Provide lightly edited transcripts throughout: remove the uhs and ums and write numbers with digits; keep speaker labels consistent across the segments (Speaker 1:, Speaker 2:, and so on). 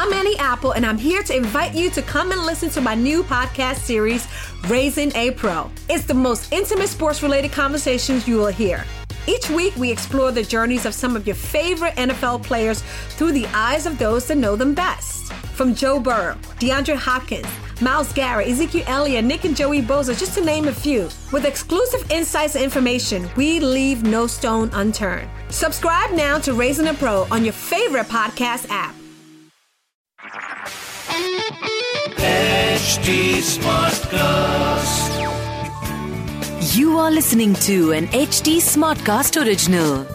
Speaker 1: I'm Annie Apple, and I'm here to invite you to come and listen to my new podcast series, Raising a Pro. It's the most intimate sports-related conversations you will hear. Each week, we explore the journeys of some of your favorite NFL players through the eyes of those that know them best. From Joe Burrow, DeAndre Hopkins, Myles Garrett, Ezekiel Elliott, Nick and Joey Bosa, just to name a few. With exclusive insights and information, we leave no stone unturned. Subscribe now to Raising a Pro on your favorite podcast app.
Speaker 2: HT Smartcast.
Speaker 3: You are listening to an HT Smartcast original.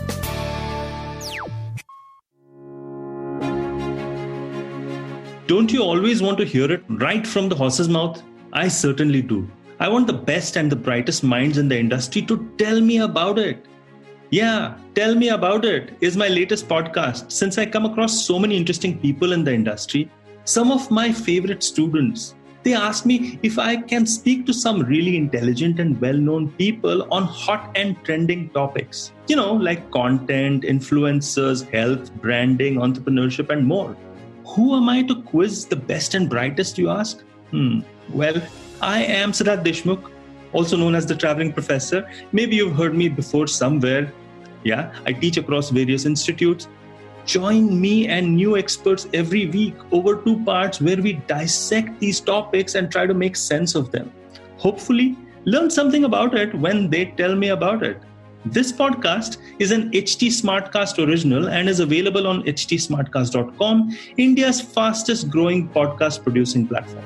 Speaker 4: Don't you always want to hear it right from the horse's mouth? I certainly do. I want the best and the brightest minds in the industry to tell me about it. Yeah, Tell Me About It is my latest podcast. Since I come across so many interesting people in the industry, some of my favorite students, they ask me if I can speak to some really intelligent and well-known people on hot and trending topics. You know, like content, influencers, health, branding, entrepreneurship, and more. Who am I to quiz the best and brightest, you ask? Well, I am Siddharth Deshmukh, also known as the Traveling Professor. Maybe you've heard me before somewhere. Yeah, I teach across various institutes. Join me and new experts every week over 2 parts where we dissect these topics and try to make sense of them. Hopefully, learn something about it when they tell me about it. This podcast is an HT Smartcast original and is available on htsmartcast.com, India's fastest growing podcast producing platform.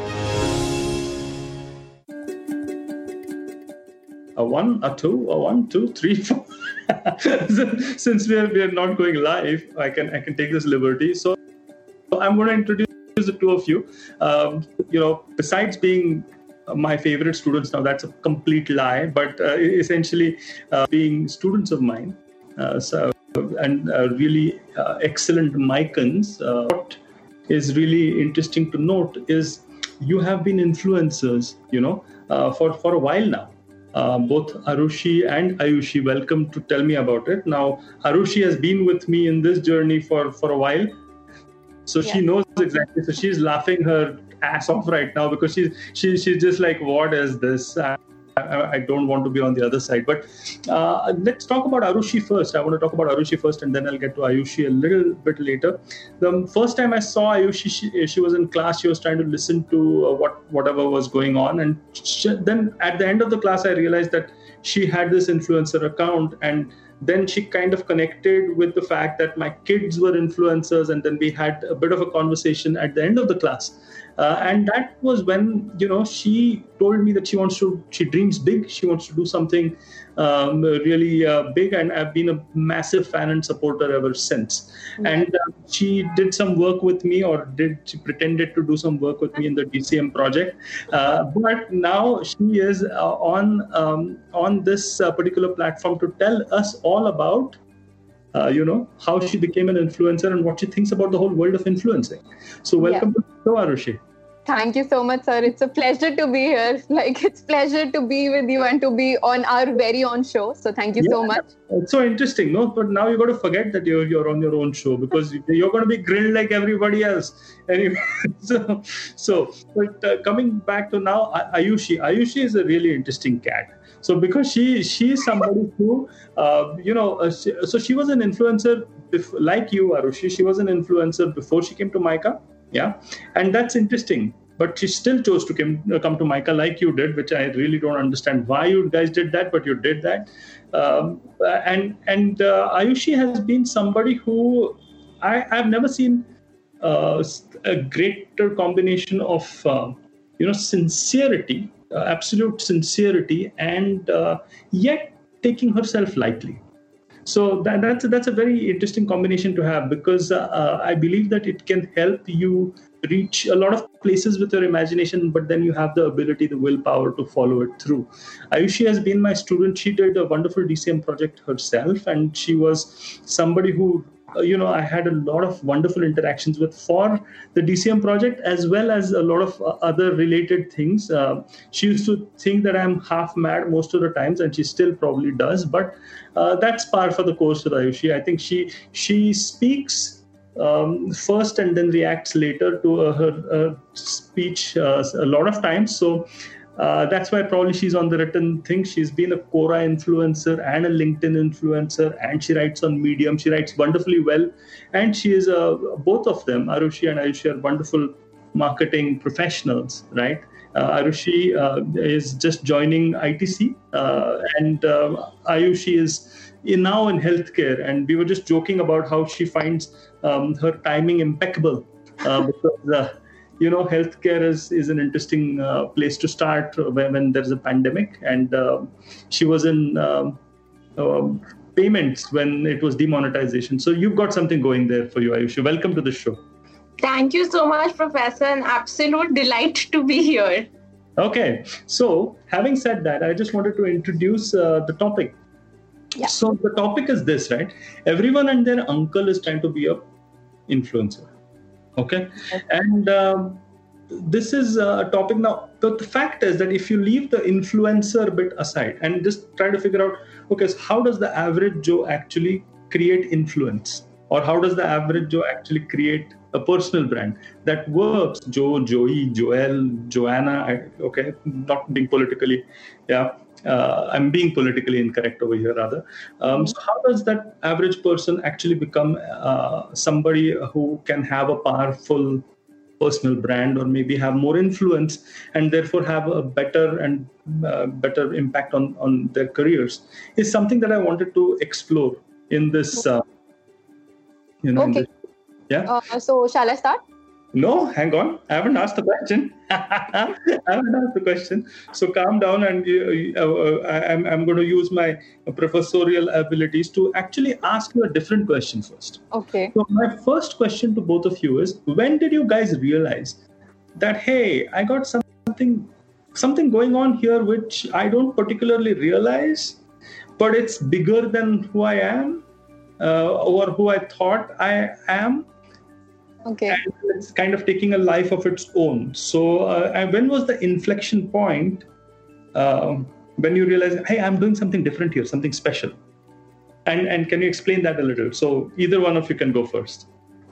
Speaker 4: A 1, a 2, a 1, 2, 3, 4. Since we are not going live, I can take this liberty. So I'm going to introduce the two of you. Besides being my favorite students, now that's a complete lie, but essentially being students of mine, and really excellent Micans. What is really interesting to note is you have been influencers, for a while now. Both Arushi and Ayushi, welcome to Tell Me About It. Now, Arushi has been with me in this journey for a while. So She knows exactly. So she's laughing her ass off right now because she's just like, what is this? I don't want to be on the other side. But let's talk about Arushi first. I want to talk about Arushi first, and then I'll get to Ayushi a little bit later. The first time I saw Ayushi, she was in class. She was trying to listen to whatever was going on. And then at the end of the class, I realized that she had this influencer account. And then she kind of connected with the fact that my kids were influencers. And then we had a bit of a conversation at the end of the class. And that was when, she told me that she dreams big. She wants to do something really big. And I've been a massive fan and supporter ever since. Mm-hmm. And she did some work with me, she pretended to do some work with me in the DCM project. But now she is on this particular platform to tell us all about how she became an influencer and what she thinks about the whole world of influencing. So welcome to the show, Arushi.
Speaker 5: Thank you so much, sir. It's a pleasure to be here. It's a pleasure to be with you and to be on our very own show. So thank you so much.
Speaker 4: It's so interesting, no? But now you got to forget that you're on your own show because you're going to be grilled like everybody else. Anyway, but coming back to now, Ayushi is a really interesting cat. So because she's somebody who, so she was an influencer like you, Arushi. She was an influencer before she came to Mica. Yeah. And that's interesting. But she still chose to come to Mica like you did, which I really don't understand why you guys did that, but you did that. And Ayushi has been somebody who I've never seen a greater combination of, sincerity, absolute sincerity, and yet taking herself lightly. So that's a very interesting combination to have because I believe that it can help you reach a lot of places with your imagination, but then you have the ability, the willpower to follow it through. Ayushi has been my student. She did a wonderful DCM project herself, and she was somebody who I had a lot of wonderful interactions with for the DCM project, as well as a lot of other related things. She used to think that I'm half mad most of the times, and she still probably does. But that's par for the course with Ayushi. I think she speaks first and then reacts later to her speech a lot of times. So that's why probably she's on the written thing. She's been a Quora influencer and a LinkedIn influencer, and she writes on Medium. She writes wonderfully well, and she is both of them, Arushi and Ayushi, are wonderful marketing professionals, right? Arushi is just joining ITC, and Ayushi is now in healthcare. And we were just joking about how she finds her timing impeccable because healthcare is an interesting place to start when there's a pandemic. And she was in payments when it was demonetization. So you've got something going there for you, Ayushi. Welcome to the show.
Speaker 6: Thank you so much, Professor. An absolute delight to be here.
Speaker 4: Okay. So having said that, I just wanted to introduce the topic. Yeah. So the topic is this, right? Everyone and their uncle is trying to be a influencer. Okay. And this is a topic now. The fact is that if you leave the influencer bit aside and just try to figure out, okay, so how does the average Joe actually create influence? Or how does the average Joe actually create a personal brand that works? Joe, Joey, Joel, Joanna. Okay, not being politically, I'm being politically incorrect over here, rather. So how does that average person actually become somebody who can have a powerful personal brand, or maybe have more influence and therefore have a better better impact on their careers? Is something that I wanted to explore in this.
Speaker 5: Okay.
Speaker 4: Yeah.
Speaker 5: So shall I start?
Speaker 4: No, hang on. I haven't asked the question. So calm down, and I'm going to use my professorial abilities to actually ask you a different question first.
Speaker 5: Okay.
Speaker 4: So my first question to both of you is, when did you guys realize that, hey, I got something going on here which I don't particularly realize, but it's bigger than who I am or who I thought I am?
Speaker 5: Okay.
Speaker 4: And it's kind of taking a life of its own. So when was the inflection point when you realized, hey, I'm doing something different here, something special? And can you explain that a little? So either one of you can go first.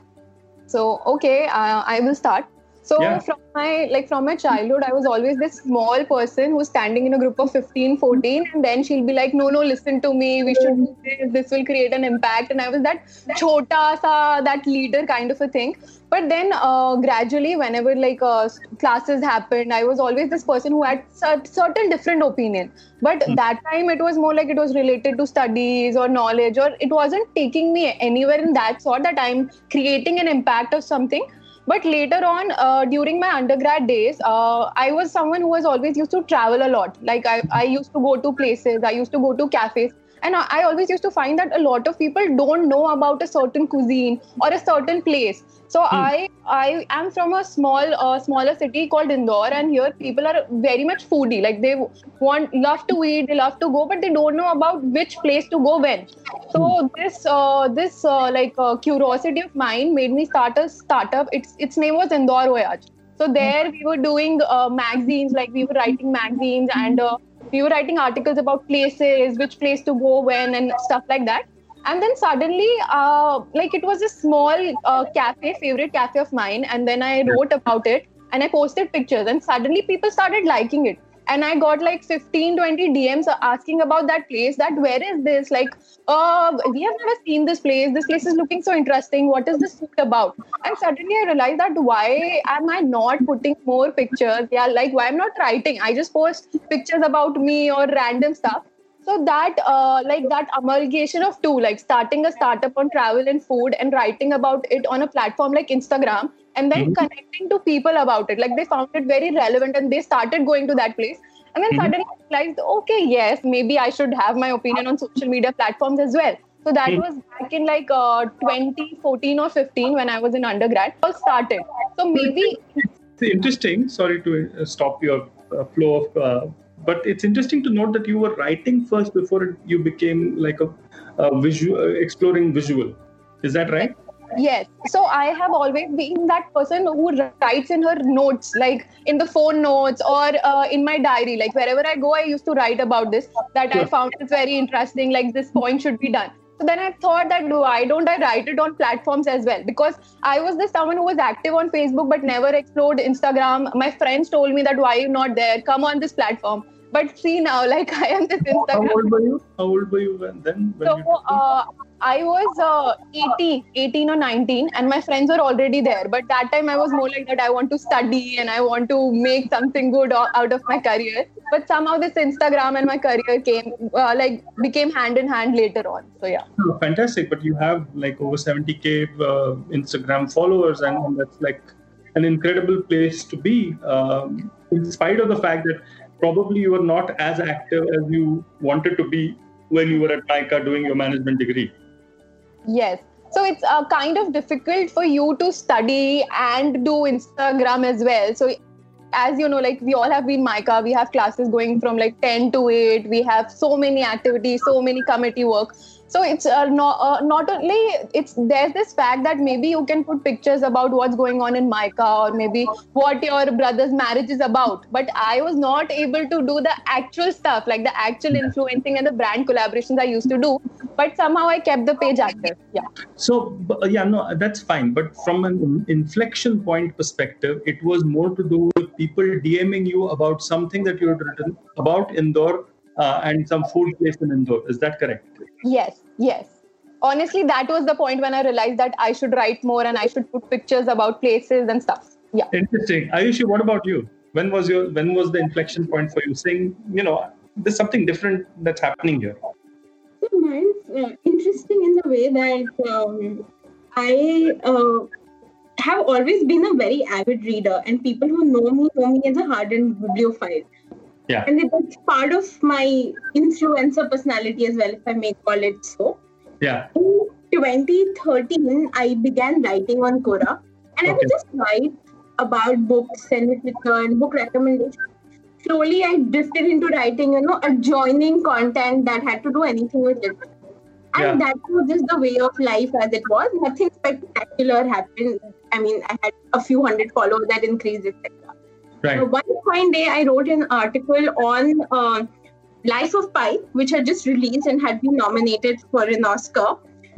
Speaker 5: So, okay, I will start. So
Speaker 4: Yeah.
Speaker 5: from my childhood, I was always this small person who's standing in a group of 15, 14, and then she'll be like, no, listen to me, we should do this will create an impact. And I was that chota sa, that leader kind of a thing. But then gradually, whenever classes happened, I was always this person who had certain different opinion. But that time it was more like it was related to studies or knowledge, or it wasn't taking me anywhere in that sort that I'm creating an impact of something. But later on, during my undergrad days, I was someone who was always used to travel a lot. Like I used to go to places, I used to go to cafes. And I always used to find that a lot of people don't know about a certain cuisine or a certain place. So I am from a smaller city called Indore, and here people are very much foodie. Like they love to eat, they love to go, but they don't know about which place to go when. So this curiosity of mine made me start a startup. Its name was Indore Voyage. So there we were doing magazines, like we were writing magazines, and we were writing articles about places, which place to go when, and stuff like that. And then suddenly, it was a small favorite cafe of mine. And then I wrote about it and I posted pictures, and suddenly people started liking it. And I got 15, 20 DMs asking about that place, that where is this? We have never seen this place. This place is looking so interesting. What is this food about? And suddenly I realized that why am I not putting more pictures? Yeah, why I'm not writing? I just post pictures about me or random stuff. So that that amalgamation of two, starting a startup on travel and food and writing about it on a platform like Instagram, and then connecting to people about it. They found it very relevant and they started going to that place. And then suddenly I realized, okay, yes, maybe I should have my opinion on social media platforms as well. So that was back in 2014 or 15 when I was in undergrad. I started. So maybe...
Speaker 4: It's interesting. Sorry to stop your flow of... but it's interesting to note that you were writing first before you became a visual, exploring visual. Is that right?
Speaker 5: Yes. So I have always been that person who writes in her notes, in the phone notes or in my diary. Wherever I go, I used to write about this, that I found it very interesting, this point should be done. So then I thought that why don't I write it on platforms as well? Because I was this someone who was active on Facebook but never explored Instagram. My friends told me that why are you not there? Come on this platform. But see now, like I am this Instagram.
Speaker 4: How old were you then?
Speaker 5: I was 18 or 19 and my friends were already there. But that time I was more like that I want to study and I want to make something good out of my career. But somehow this Instagram and my career became hand in hand later on. So yeah.
Speaker 4: Oh, fantastic. But you have like over 70K Instagram followers and that's like an incredible place to be. In spite of the fact that probably you were not as active as you wanted to be when you were at MICA doing your management degree.
Speaker 5: Yes. So it's kind of difficult for you to study and do Instagram as well. So as you know, like we all have been MICA, we have classes going from like 10 to 8. We have so many activities, so many committee work. So it's not only, there's this fact that maybe you can put pictures about what's going on in MICA or maybe what your brother's marriage is about. But I was not able to do the actual stuff, like the actual influencing and the brand collaborations I used to do. But somehow I kept the page active. Yeah.
Speaker 4: So, that's fine. But from an inflection point perspective, it was more to do with people DMing you about something that you had written about Indore and some food place in Indore. Is that correct?
Speaker 5: Yes. Honestly, that was the point when I realized that I should write more and I should put pictures about places and stuff. Yeah.
Speaker 4: Interesting. Ayushi, what about you? When was the inflection point for you saying, there's something different that's happening here?
Speaker 6: So mine's interesting in the way that I have always been a very avid reader, and people who know me as a hardened bibliophile.
Speaker 4: Yeah.
Speaker 6: And it's part of my influencer personality as well, if I may call it so.
Speaker 4: Yeah.
Speaker 6: In 2013, I began writing on Quora, and I would just write about books and literature and book recommendations. Slowly, I drifted into writing, adjoining content that had to do anything with it. And that was just the way of life as it was. Nothing spectacular happened. I mean, I had a few hundred followers that increased, etc.
Speaker 4: Right.
Speaker 6: One fine day, I wrote an article on Life of Pi, which had just released and had been nominated for an Oscar.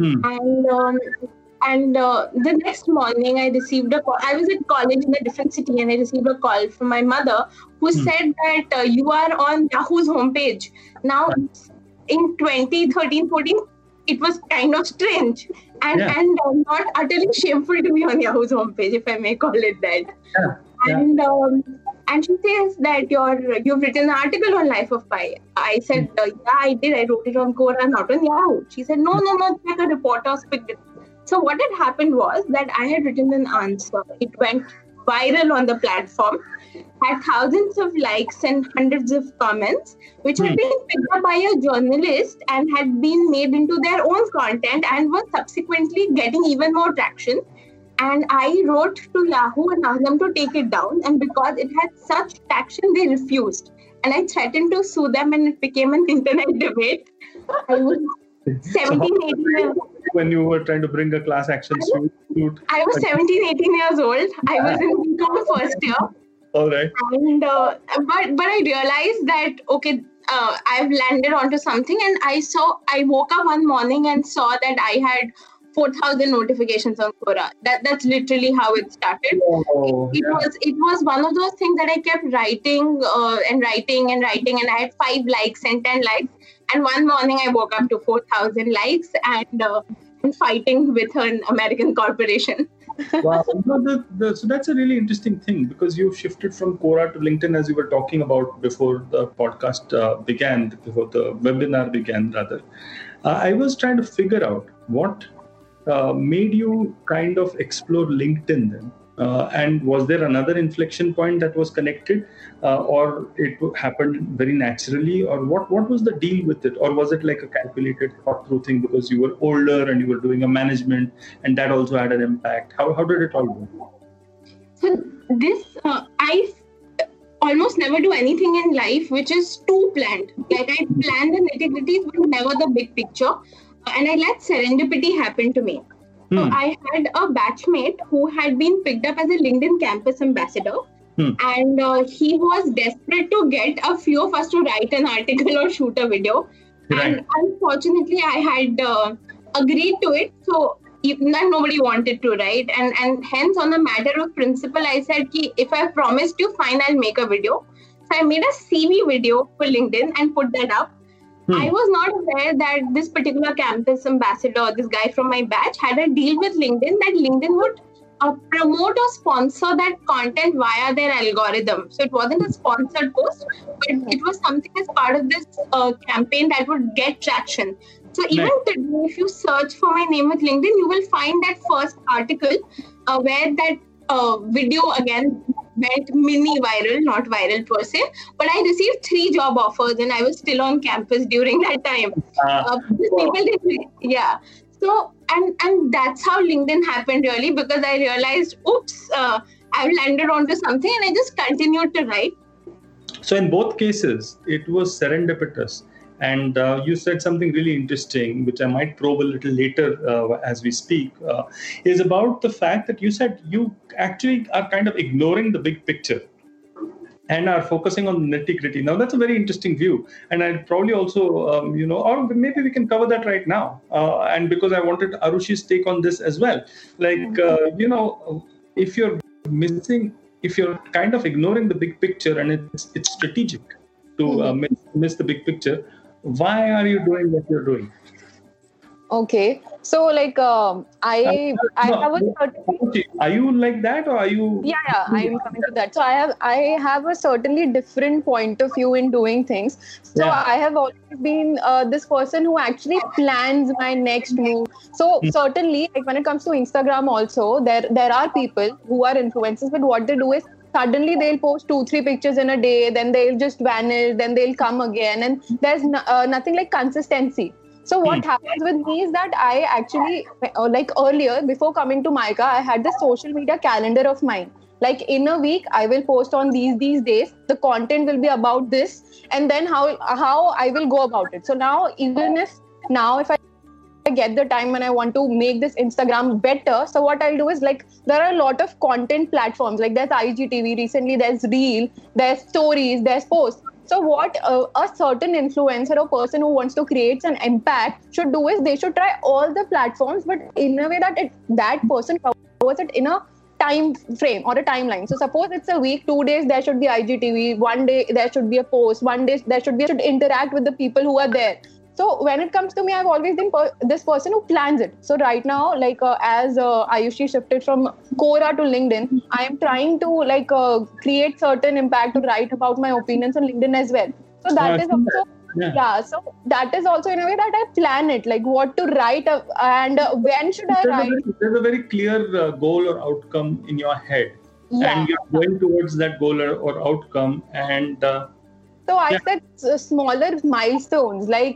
Speaker 6: And the next morning, I received a call. I was at college in a different city, and I received a call from my mother who said that you are on Yahoo's homepage. Now, in 2013-14, it was kind of strange and not utterly shameful to be on Yahoo's homepage, if I may call it that. And she says that you've written an article on Life of Pi. I said, I did. I wrote it on Quora, not on Yahoo. She said, no, it's like a reporter picked it. So what had happened was that I had written an answer. It went viral on the platform, had thousands of likes and hundreds of comments, which had been picked up by a journalist and had been made into their own content and was subsequently getting even more traction. And I wrote to Yahoo and asked them to take it down. And because it had such traction, they refused. And I threatened to sue them, and it became an internet debate. I was 17, 18 years old.
Speaker 4: When you were trying to bring a class action suit?
Speaker 6: I was 17, 18 years old. I was in BCom first year.
Speaker 4: All right.
Speaker 6: And but I realized that, I've landed onto something. And I woke up one morning and saw that I had 4,000 notifications on Quora. That's literally how it started. It was one of those things that I kept writing and I had 5 likes and 10 likes. And one morning I woke up to 4,000 likes and fighting with an American corporation.
Speaker 4: Wow. So that's a really interesting thing, because you shifted from Quora to LinkedIn, as you were talking about before the podcast began, before the webinar began rather. I was trying to figure out what made you kind of explore LinkedIn then? And was there another inflection point that was connected, or it happened very naturally, or what was the deal with it? Or was it like a calculated, thought through thing because you were older and you were doing a management and that also had an impact? How did it all go?
Speaker 6: So I almost never do anything in life which is too planned. Like I plan the nitty-gritties but never the big picture. And I let serendipity happen to me. So I had a batchmate who had been picked up as a LinkedIn campus ambassador. And he was desperate to get a few of us to write an article or shoot a video. Right. And unfortunately, I had agreed to it. So nobody wanted to, right? And hence, on the matter of principle, I said, ki, if I promised you, fine, I'll make a video. So I made a CV video for LinkedIn and put that up. I was not aware that this particular campus ambassador, this guy from my batch, had a deal with LinkedIn that LinkedIn would promote or sponsor that content via their algorithm. So it wasn't a sponsored post, but it was something as part of this campaign that would get traction. So even today, if you search for my name with LinkedIn, you will find that first article where that video again went mini viral, not viral per se. But I received 3 job offers and I was still on campus during that time. So, and that's how LinkedIn happened really, because I realized, I've landed onto something and I just continued to write.
Speaker 4: So in both cases, it was serendipitous. And you said something really interesting, which I might probe a little later as we speak, is about the fact that you said you actually are kind of ignoring the big picture and are focusing on the nitty-gritty. Now, that's a very interesting view. And I'd probably also, or maybe we can cover that right now. And because I wanted Arushi's take on this as well. Like, if you're kind of ignoring the big picture and it's strategic to miss the big picture, why are you doing what you're doing?
Speaker 5: Okay, so like I have a certain.
Speaker 4: Are you like that, or are you?
Speaker 5: Yeah, I am coming to that. So I have a certainly different point of view in doing things. So I have always been this person who actually plans my next move. So certainly, like when it comes to Instagram, also there are people who are influencers, but what they do is, suddenly they'll post 2-3 pictures in a day, then they'll just vanish, then they'll come again, and there's nothing like consistency. So what happens with me is that I actually, like earlier, before coming to Micah, I had this social media calendar of mine. Like in a week, I will post on these days, the content will be about this, and then how I will go about it. So now, if I get the time and I want to make this Instagram better, so what I'll do is, like, there are a lot of content platforms, like there's IGTV, recently there's Reel, there's Stories, there's Posts. So what a certain influencer or person who wants to create an impact should do is, they should try all the platforms, but in a way that that person covers it in a time frame or a timeline. So suppose it's a week, 2 days there should be IGTV, 1 day there should be a post, 1 day there should interact with the people who are there. So when it comes to me, I've always been this person who plans it. So right now, like as Ayushi shifted from Quora to LinkedIn, I am trying to create certain impact to write about my opinions on LinkedIn as well. So that is also, so that is also in a way that I plan it, like what to write and when should I write.
Speaker 4: There's a very clear goal or outcome in your head. And you're going towards that goal or outcome. And
Speaker 5: so I set smaller milestones, like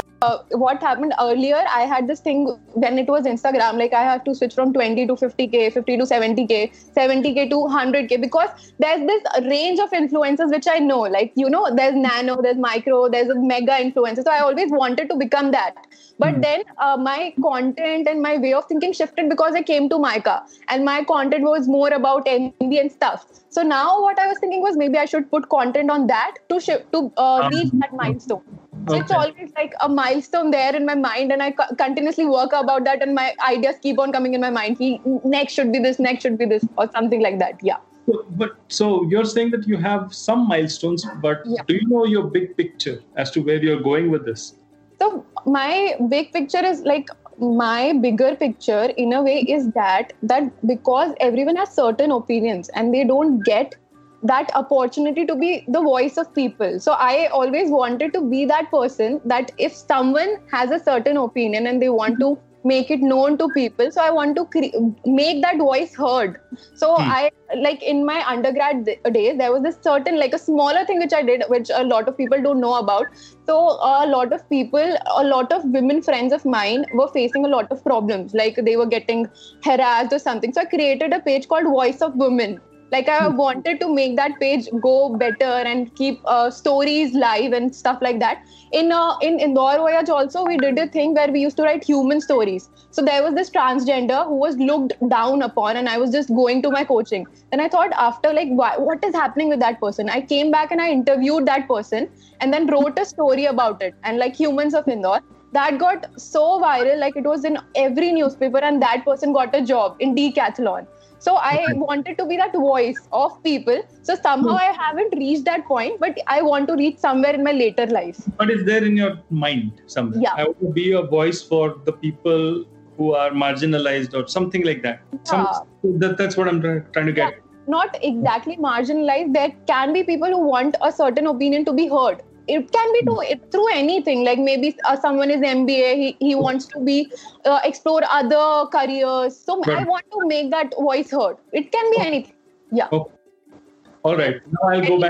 Speaker 5: what happened earlier, I had this thing when it was Instagram, like I have to switch from 20 to 50K, 50 to 70K, 70K to 100K, because there's this range of influencers which I know, like, there's nano, there's micro, there's a mega influencer. So I always wanted to become that. But then my content and my way of thinking shifted because I came to Micah and my content was more about MB and stuff. So now what I was thinking was, maybe I should put content on that to reach that milestone. So it's always like a milestone there in my mind, and I continuously work about that, and my ideas keep on coming in my mind. Next should be this, or something like that. Yeah.
Speaker 4: So you're saying that you have some milestones, but do you know your big picture as to where you're going with this?
Speaker 5: So my big picture is like, my bigger picture in a way is that because everyone has certain opinions and they don't get that opportunity to be the voice of people. So I always wanted to be that person that if someone has a certain opinion and they want to make it known to people, so I want to make that voice heard. So I, like in my undergrad days, there was this certain, like a smaller thing which I did, which a lot of people don't know about. So a lot of women friends of mine were facing a lot of problems, like they were getting harassed or something. So I created a page called Voice of Women. Like I wanted to make that page go better and keep stories live and stuff like that. In Indore Voyage also, we did a thing where we used to write human stories. So there was this transgender who was looked down upon, and I was just going to my coaching. Then I thought, after like, what is happening with that person? I came back and I interviewed that person and then wrote a story about it, and like Humans of Indore. that got so viral, like it was in every newspaper, and that person got a job in Decathlon. So I wanted to be that voice of people. So somehow I haven't reached that point, but I want to reach somewhere in my later life.
Speaker 4: But it's there in your mind somewhere.
Speaker 5: Yeah.
Speaker 4: I want to be a voice for the people who are marginalized or something like that. That's what I'm trying to get.
Speaker 5: Yeah. Not exactly marginalized. There can be people who want a certain opinion to be heard. It can be through anything. Like maybe someone is MBA, he wants to be explore other careers. So I want to make that voice heard. It can be anything. Yeah.
Speaker 4: Okay. All right. Now I'll go back.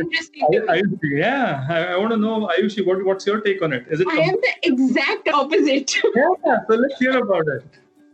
Speaker 4: I want to know, Ayushi, what's your take on it? Is it?
Speaker 6: I am the exact opposite.
Speaker 4: Yeah. So let's hear about it.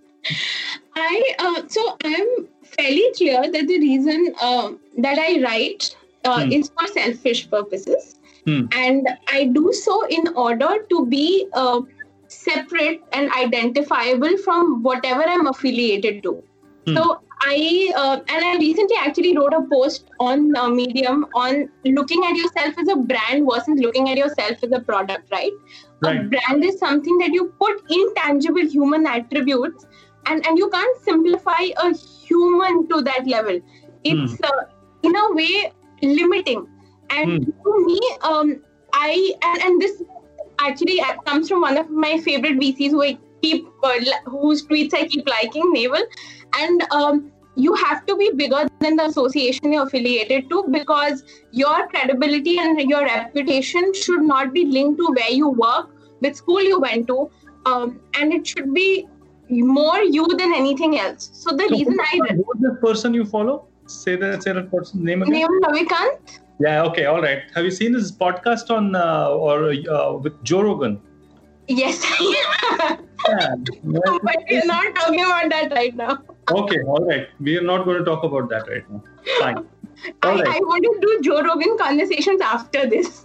Speaker 6: So I'm fairly clear that the reason that I write is for selfish purposes. And I do so in order to be separate and identifiable from whatever I'm affiliated to. So I recently actually wrote a post on Medium on looking at yourself as a brand versus looking at yourself as a product, right? A brand is something that you put intangible human attributes, and you can't simplify a human to that level. It's in a way limiting. And to me, and this actually comes from one of my favorite VCs whose tweets I keep liking, Naval. And you have to be bigger than the association you're affiliated to, because your credibility and your reputation should not be linked to where you work, which school you went to, and it should be more you than anything else. So reason
Speaker 4: who is the person you follow? Say that person's name again.
Speaker 6: Name Ravikant.
Speaker 4: Yeah, okay, all right. Have you seen his podcast on with Joe Rogan?
Speaker 6: Yes. But we're not talking about that right now.
Speaker 4: Okay, all right. We are not going to talk about that right now. Fine.
Speaker 6: I want to do Joe Rogan conversations after this.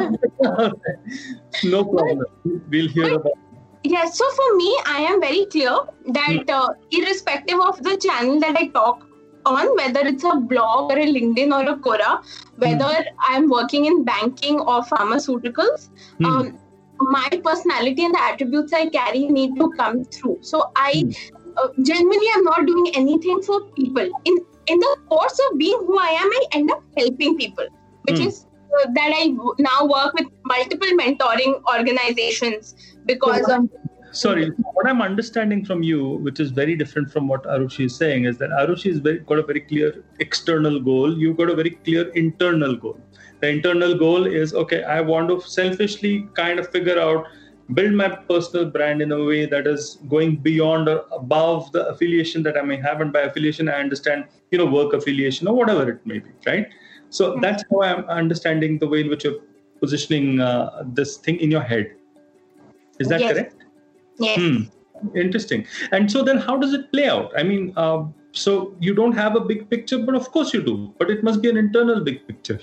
Speaker 4: No problem. We'll hear about it.
Speaker 6: Yes, so for me, I am very clear that irrespective of the channel that I talk on, whether it's a blog or a LinkedIn or a Quora, whether I'm working in banking or pharmaceuticals, my personality and the attributes I carry need to come through. So I genuinely am not doing anything for people. In the course of being who I am, I end up helping people, which is that I now work with multiple mentoring organizations because of...
Speaker 4: Sorry, what I'm understanding from you, which is very different from what Arushi is saying, is that Arushi has got a very clear external goal. You've got a very clear internal goal. The internal goal is, okay, I want to selfishly kind of figure out, build my personal brand in a way that is going beyond or above the affiliation that I may have. And by affiliation, I understand, work affiliation or whatever it may be, right? So that's how I'm understanding the way in which you're positioning this thing in your head. Is that correct?
Speaker 6: Yes.
Speaker 4: Interesting. And so then how does it play out? I mean, so you don't have a big picture, but of course you do. But it must be an internal big picture.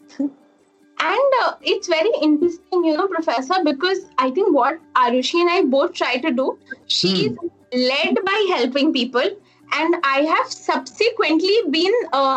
Speaker 6: And it's very interesting, Professor, because I think what Arushi and I both try to do, she's led by helping people, and I have subsequently been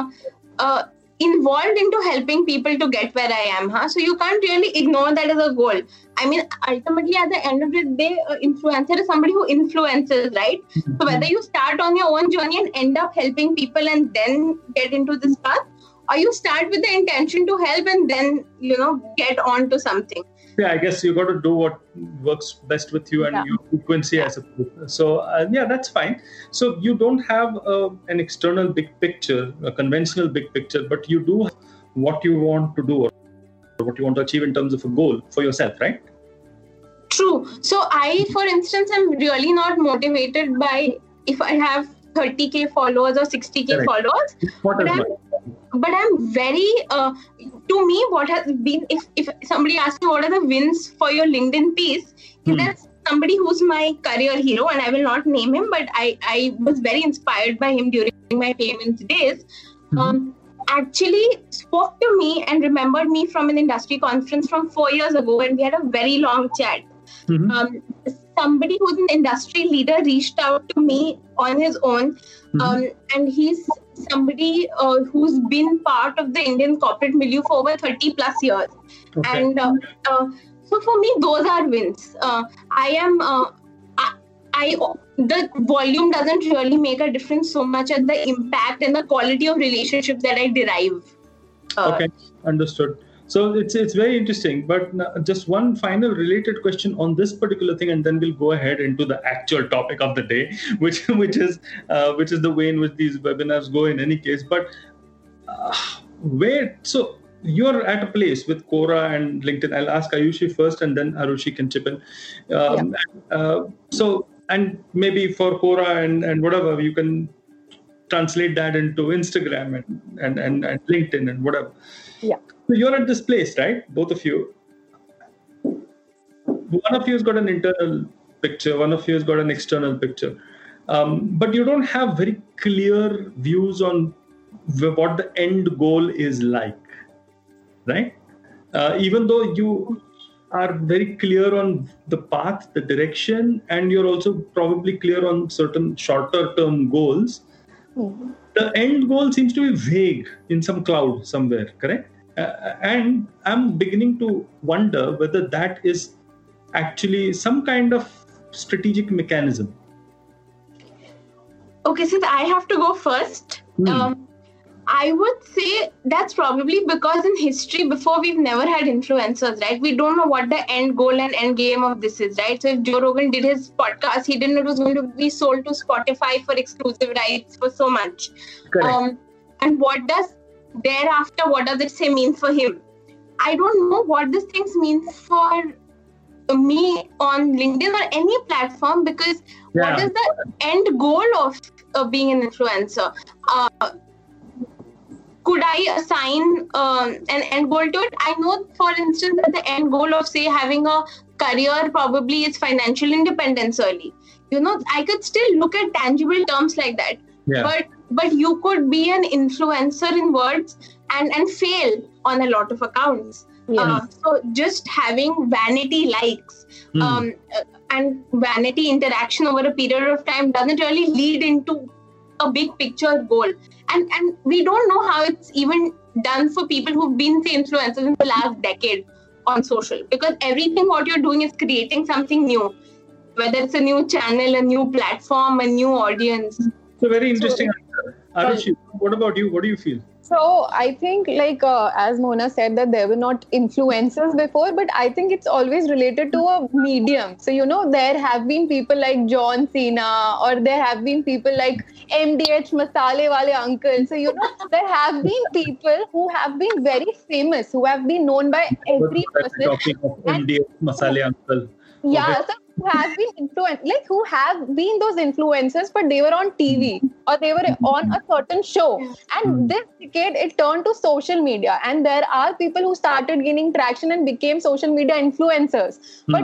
Speaker 6: involved into helping people to get where I am. So you can't really ignore that as a goal. I mean, ultimately, at the end of the day, influencer is somebody who influences, right? So whether you start on your own journey and end up helping people and then get into this path, or you start with the intention to help and then, get on to something.
Speaker 4: Yeah, I guess you got to do what works best with you and your frequency, I suppose. So, that's fine. So you don't have an external big picture, a conventional big picture, but you do have what you want to do or what you want to achieve in terms of a goal for yourself, right?
Speaker 6: True. So I, for instance, am really not motivated by if I have 30K followers or 60K followers. But I'm very, to me, what has been, if somebody asks me what are the wins for your LinkedIn piece, that's somebody who's my career hero, and I will not name him, but I was very inspired by him during my payments days. Actually spoke to me and remembered me from an industry conference from 4 years ago, and we had a very long chat. Somebody who's an industry leader reached out to me on his own, and he's somebody who's been part of the Indian corporate milieu for over 30 plus years. And So for me, those are wins. The volume doesn't really make a difference so much as the impact and the quality of relationships that I derive.
Speaker 4: Okay, understood. So it's very interesting. But just one final related question on this particular thing, and then we'll go ahead into the actual topic of the day, which is the way in which these webinars go in any case. But so you're at a place with Quora and LinkedIn. I'll ask Ayushi first, and then Arushi can chip in. So, and maybe for Quora and whatever, you can translate that into Instagram and LinkedIn and whatever.
Speaker 5: Yeah.
Speaker 4: So you're at this place, right? Both of you. One of you has got an internal picture. One of you has got an external picture. But you don't have very clear views on what the end goal is like, right? Even though you are very clear on the path, the direction, and you're also probably clear on certain shorter term goals, the end goal seems to be vague in some cloud somewhere, correct? And I'm beginning to wonder whether that is actually some kind of strategic mechanism.
Speaker 6: Okay, so I have to go first. I would say that's probably because in history before we've never had influencers, right? We don't know what the end goal and end game of this is, right? So if Joe Rogan did his podcast, he didn't know it was going to be sold to Spotify for exclusive rights for so much.
Speaker 4: Correct.
Speaker 6: And what does it say mean for him? I don't know what these things mean for me on LinkedIn or any platform, because what is the end goal of being an influencer? Could I assign an end goal to it? I know, for instance, that the end goal of, say, having a career probably is financial independence early. I could still look at tangible terms like that. Yeah. But you could be an influencer in words and fail on a lot of accounts. Yeah. So just having vanity likes and vanity interaction over a period of time doesn't really lead into a big picture goal. And we don't know how it's even done for people who've been the influencers in the last decade on social, because everything what you're doing is creating something new, whether it's a new channel, a new platform, a new audience.
Speaker 4: So very interesting answer. Arushi, what about you? What do you feel?
Speaker 5: So I think, as Mona said, that there were not influencers before, but I think it's always related to a medium. So, there have been people like John Cena, or there have been people like MDH Masale Wale Uncle. So, there have been people who have been very famous, who have been known by every person.
Speaker 4: Talking of MDH Masale Uncle.
Speaker 5: Yeah, so who have been who have been those influencers, but they were on TV or they were on a certain show. And this decade, it turned to social media. And there are people who started gaining traction and became social media influencers. But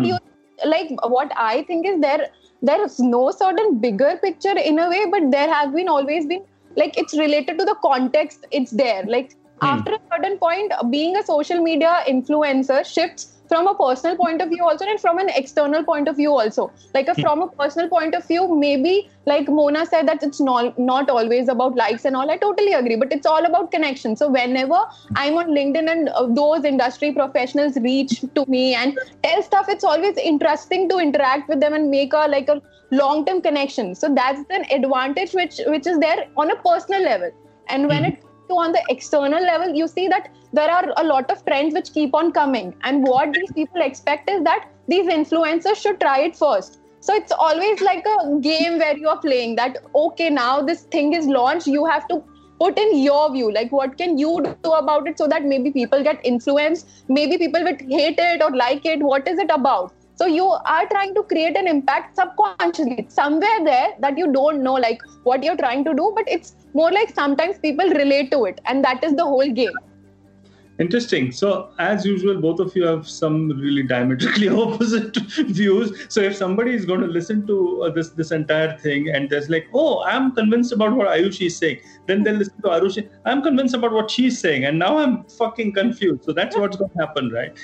Speaker 5: what I think is there is no certain bigger picture in a way, but there have been always been, it's related to the context, it's there. After a certain point, being a social media influencer shifts from a personal point of view also, and from an external point of view also. From a personal point of view, maybe like Mona said, that it's not always about likes and all. I totally agree, but it's all about connection. So whenever I'm on LinkedIn and those industry professionals reach to me and tell stuff, it's always interesting to interact with them and make a long-term connection. So that's an advantage which is there on a personal level. And when it's on the external level, you see that there are a lot of trends which keep on coming, and what these people expect is that these influencers should try it first. So it's always like a game where you are playing that, okay, now this thing is launched, you have to put in your view, what can you do about it so that maybe people get influenced, maybe people would hate it or like it, what is it about? So you are trying to create an impact subconsciously. It's somewhere there that you don't know what you're trying to do, but it's more like sometimes people relate to it, and that is the whole game.
Speaker 4: Interesting. So as usual, both of you have some really diametrically opposite views. So if somebody is going to listen to this entire thing and there's I'm convinced about what Ayushi is saying, then they'll listen to Arushi, I'm convinced about what she's saying, and now I'm fucking confused. So that's what's going to happen, right?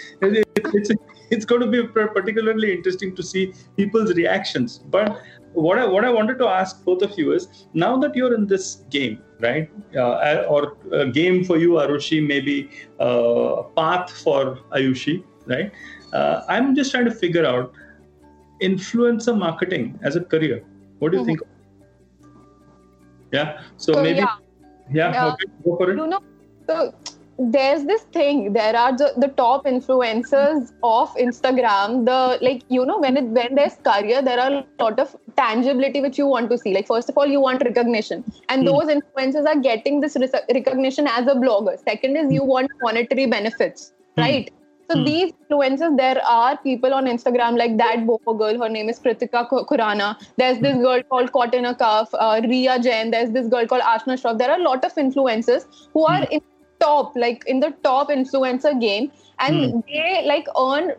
Speaker 4: It's going to be particularly interesting to see people's reactions. But what I wanted to ask both of you is, now that you're in this game, right, or a game for you, Arushi, maybe a path for Ayushi, right? I'm just trying to figure out influencer marketing as a career. What do you think? Yeah. So maybe. Yeah. Okay. Go for it.
Speaker 5: So there's this thing. There are the top influencers of Instagram. When there's career, there are a lot of tangibility which you want to see. Like, first of all, you want recognition, and those influencers are getting this recognition as a blogger. Second is you want monetary benefits, right? So these influencers, there are people on Instagram like that Boho girl, her name is Kritika Khurana. There's this girl called Caught in a Cuff, Riya Jain. There's this girl called Ashna Shroff. There are a lot of influencers who are in the top influencer game, and they earn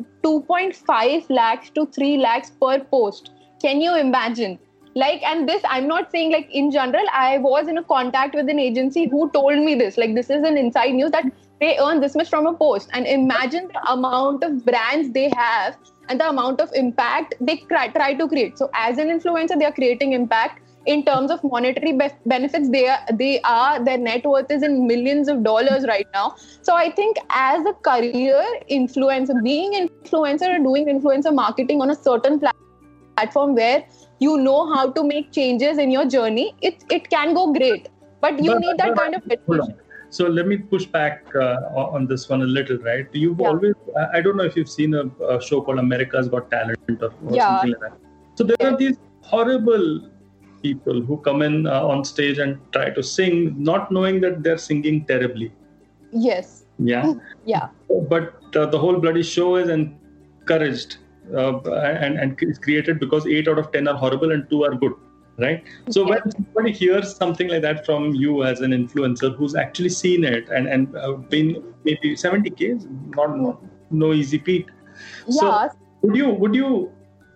Speaker 5: 2.5 lakhs to 3 lakhs per post. Can you imagine? And this, I'm not saying in general, I was in a contact with an agency who told me this. This is an inside news that they earn this much from a post. And imagine the amount of brands they have and the amount of impact they try to create. So as an influencer, they are creating impact. In terms of monetary benefits, their net worth is in millions of dollars right now. So I think as a career influencer, being influencer or doing influencer marketing on a certain platform where you know how to make changes in your journey, it can go great. But you need that kind of dedication.
Speaker 4: So let me push back on this one a little, right? You've always, I don't know if you've seen a show called America's Got Talent or something like that. So there are these horrible people who come in on stage and try to sing, not knowing that they're singing terribly.
Speaker 5: Yes.
Speaker 4: Yeah.
Speaker 5: Yeah.
Speaker 4: But the whole bloody show is encouraged and is created because 8 out of 10 are horrible and 2 are good. Right. So when somebody hears something like that from you as an influencer who's actually seen it and been maybe 70K, not no easy feat. So would you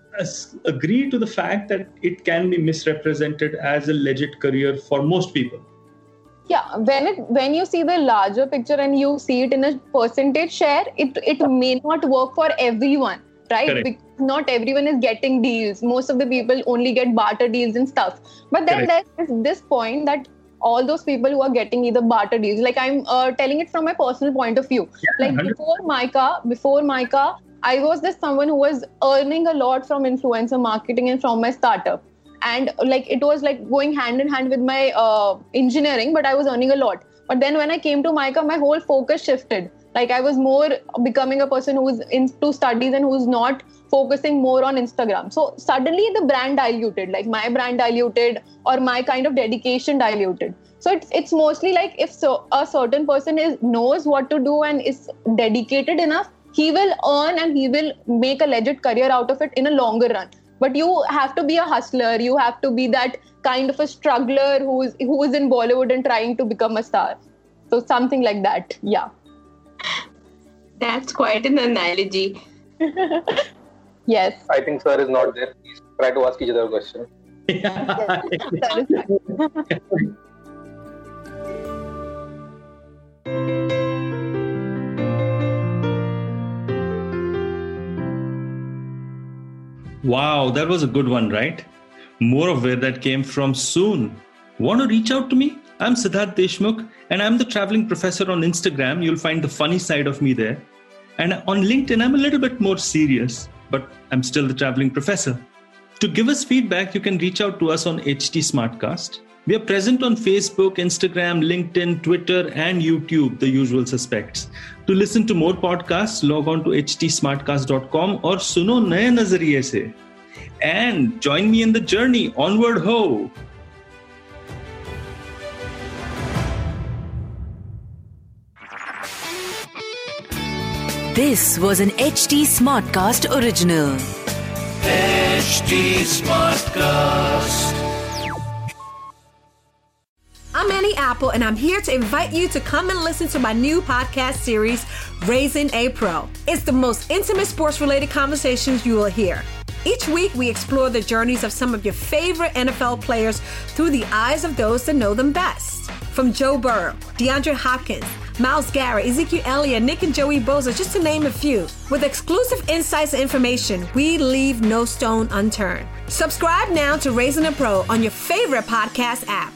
Speaker 4: agree to the fact that it can be misrepresented as a legit career for most people?
Speaker 5: Yeah, when you see the larger picture and you see it in a percentage share, it may not work for everyone. Right?
Speaker 4: Correct.
Speaker 5: Because not everyone is getting deals. Most of the people only get barter deals and stuff. But then there's this point that all those people who are getting either barter deals, I'm telling it from my personal point of view.
Speaker 4: Yeah,
Speaker 5: before Micah, I was someone who was earning a lot from influencer marketing and from my startup. And it was going hand in hand with my engineering, but I was earning a lot. But then when I came to Micah, my whole focus shifted. I was more becoming a person who's into studies and who's not focusing more on Instagram. So suddenly the brand diluted, my brand diluted or my kind of dedication diluted. So it's mostly if a certain person knows what to do and is dedicated enough, he will earn and he will make a legit career out of it in a longer run. But you have to be a hustler. You have to be that kind of a struggler who is in Bollywood and trying to become a star. So something like that. Yeah.
Speaker 6: That's quite an analogy.
Speaker 5: Yes.
Speaker 7: I think sir is not there. Please try to ask each other a question.
Speaker 4: Wow, that was a good one, right? More of where that came from soon. Want to reach out to me? I'm Siddharth Deshmukh and I'm the traveling professor on Instagram. You'll find the funny side of me there. And on LinkedIn, I'm a little bit more serious, but I'm still the traveling professor. To give us feedback, you can reach out to us on HT Smartcast. We are present on Facebook, Instagram, LinkedIn, Twitter, and YouTube, the usual suspects. To listen to more podcasts, log on to htsmartcast.com or suno naye nazariye se. And join me in the journey. Onward ho!
Speaker 3: This was an HT Smartcast original.
Speaker 2: HT Smartcast.
Speaker 1: I'm Annie Apple, and I'm here to invite you to come and listen to my new podcast series, Raising a Pro. It's the most intimate sports-related conversations you will hear. Each week, we explore the journeys of some of your favorite NFL players through the eyes of those that know them best. From Joe Burrow, DeAndre Hopkins, Myles Garrett, Ezekiel Elliott, Nick and Joey Bosa, just to name a few. With exclusive insights and information, we leave no stone unturned. Subscribe now to Raising a Pro on your favorite podcast app.